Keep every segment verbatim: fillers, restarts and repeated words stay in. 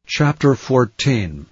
Chapter fourteen.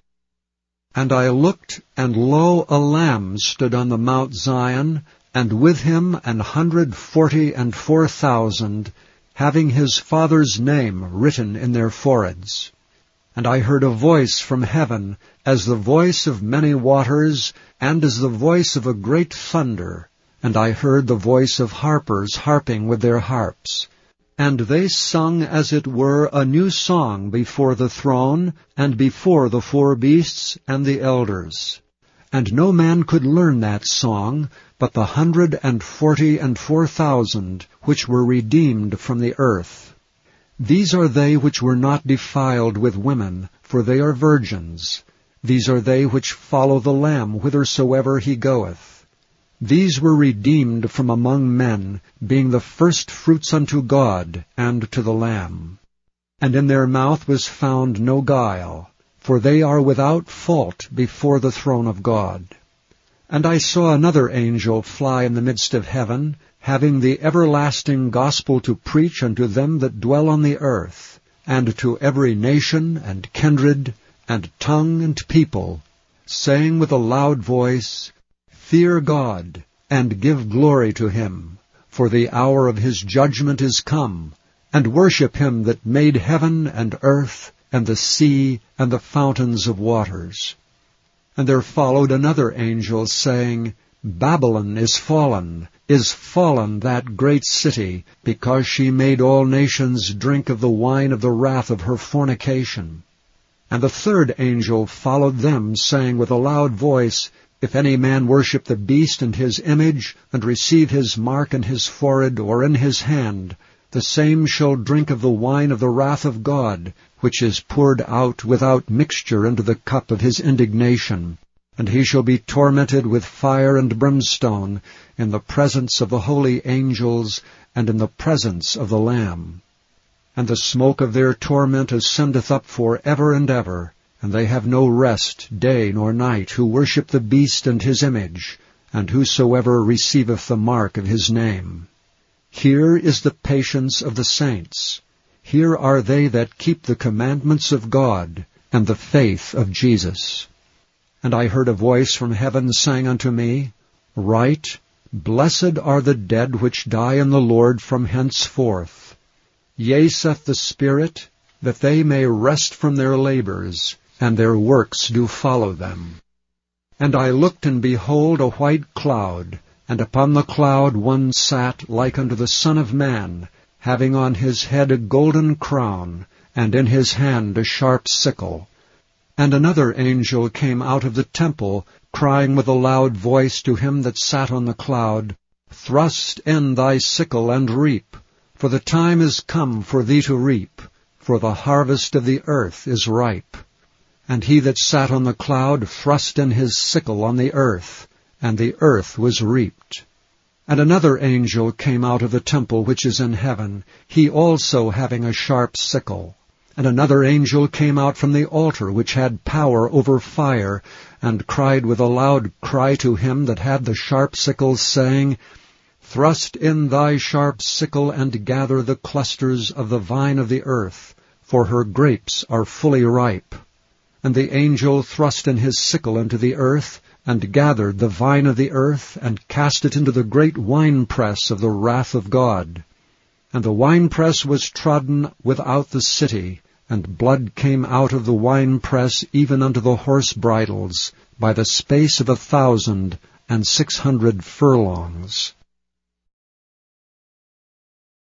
And I looked, and lo, a Lamb stood on the Mount Zion, and with him an hundred forty and four thousand, having his Father's name written in their foreheads. And I heard a voice from heaven, as the voice of many waters, and as the voice of a great thunder. And I heard the voice of harpers harping with their harps. And they sung as it were a new song before the throne, and before the four beasts and the elders. And no man could learn that song, but the hundred and forty and four thousand, which were redeemed from the earth. These are they which were not defiled with women, for they are virgins. These are they which follow the Lamb whithersoever he goeth. These were redeemed from among men, being the firstfruits unto God and to the Lamb. And in their mouth was found no guile, for they are without fault before the throne of God. And I saw another angel fly in the midst of heaven, having the everlasting gospel to preach unto them that dwell on the earth, and to every nation and kindred and tongue and people, saying with a loud voice, Fear God, and give glory to him, for the hour of his judgment is come, and worship him that made heaven and earth, and the sea, and the fountains of waters. And there followed another angel, saying, Babylon is fallen, is fallen that great city, because she made all nations drink of the wine of the wrath of her fornication. And the third angel followed them, saying with a loud voice, If any man worship the beast and his image, and receive his mark in his forehead or in his hand, the same shall drink of the wine of the wrath of God, which is poured out without mixture into the cup of his indignation. And he shall be tormented with fire and brimstone in the presence of the holy angels and in the presence of the Lamb. And the smoke of their torment ascendeth up for ever and ever. And they have no rest day nor night, who worship the beast and his image, and whosoever receiveth the mark of his name. Here is the patience of the saints. Here are they that keep the commandments of God, and the faith of Jesus. And I heard a voice from heaven saying unto me, Write, Blessed are the dead which die in the Lord from henceforth. Yea, saith the Spirit, that they may rest from their labors, and their works do follow them. And I looked, and behold, a white cloud, and upon the cloud one sat like unto the Son of Man, having on his head a golden crown, and in his hand a sharp sickle. And another angel came out of the temple, crying with a loud voice to him that sat on the cloud, Thrust in thy sickle and reap, for the time is come for thee to reap, for the harvest of the earth is ripe. And he that sat on the cloud thrust in his sickle on the earth, and the earth was reaped. And another angel came out of the temple which is in heaven, he also having a sharp sickle. And another angel came out from the altar which had power over fire, and cried with a loud cry to him that had the sharp sickle, saying, Thrust in thy sharp sickle, and gather the clusters of the vine of the earth, for her grapes are fully ripe. And the angel thrust in his sickle into the earth, and gathered the vine of the earth, and cast it into the great winepress of the wrath of God. And the winepress was trodden without the city, and blood came out of the winepress even unto the horse bridles, by the space of a thousand and six hundred furlongs.